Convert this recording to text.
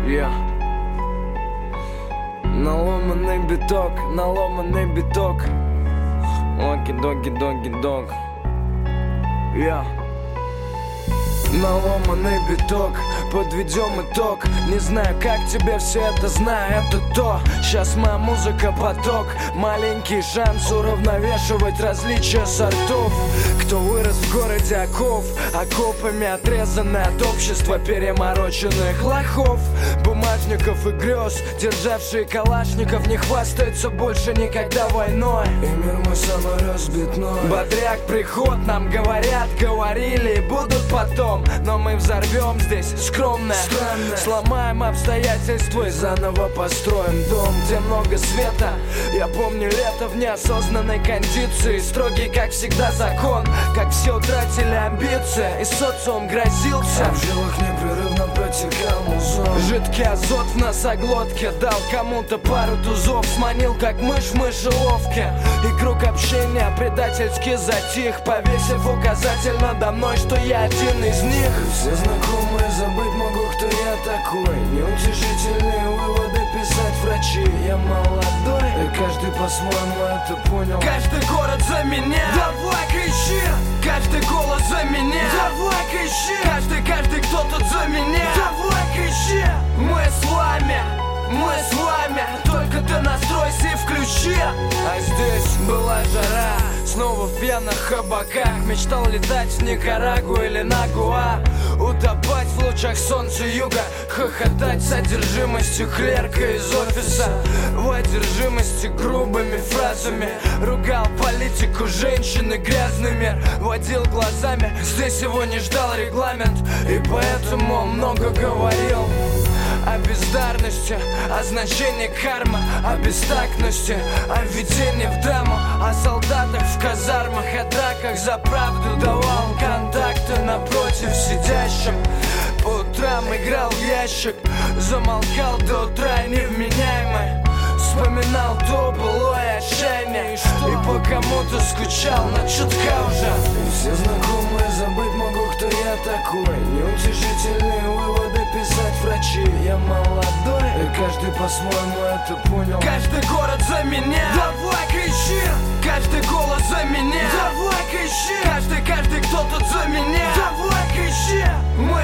Я наломанный биток. Оки-доги-доги-дог. Я наломанный биток, подведем итог. Не знаю, как тебе все это, знаю, это то. Сейчас моя музыка поток. Маленький шанс уравновешивать различия сортов. Кто вырос в городе оков, окопами отрезанный от общества перемороченных лохов, бумажников и грез, державшие калашников, не хвастаются больше никогда войной. И мир мой самый разбитной. Бодряк приход, нам говорят, говорили и будут потом. Но мы взорвем здесь скромное, сломаем обстоятельства и заново построим дом, где много света. Я помню лето в неосознанной кондиции. Строгий, как всегда, закон. Как все утратили амбиции, и социум грозился. А в жилах непрерывно протекал музон. Жидкий азот в носоглотке дал кому-то пару тузов. Сманил, как мышь в мышеловке. И круг общения предательски затих, повесив указатель надо мной, что я один из них. Все знакомые, забыть могу, кто я такой. Неутешительные выводы писать врачи. Я молодой, и каждый по-своему это понял. Каждый город за меня, давай кричи. Каждый голос за меня, давай кричи. Каждый кто тут за меня, давай кричи. Мы с вами, только ты настройся и включи. А здесь была жара, снова в пьяных кабаках. Мечтал летать в Никарагуа или на Гуа, утопать в лучах солнца юга, хохотать с одержимостью клерка из офиса. В одержимости грубыми фразами ругал политику, женщины, грязный мир. Водил глазами, здесь его не ждал регламент, и поэтому он много говорил о бездарности, о значении кармы, о бестактности, о введении в драму, о солдатах в казармах, о драках за правду. Давал контакты напротив сидящим. По утрам играл в ящик, замолкал до утра невменяемый. Вспоминал то былое отчаяние, и по кому-то скучал, но чутка уже. И все знакомые, забыть могу, кто я такой. Неутешительные выводы писать врачи. Я молодой, и каждый по-своему это понял. Каждый город за меня, давай кричи. Каждый голос за меня, давай кричи. Каждый кто тут за меня, давай кричи. Мы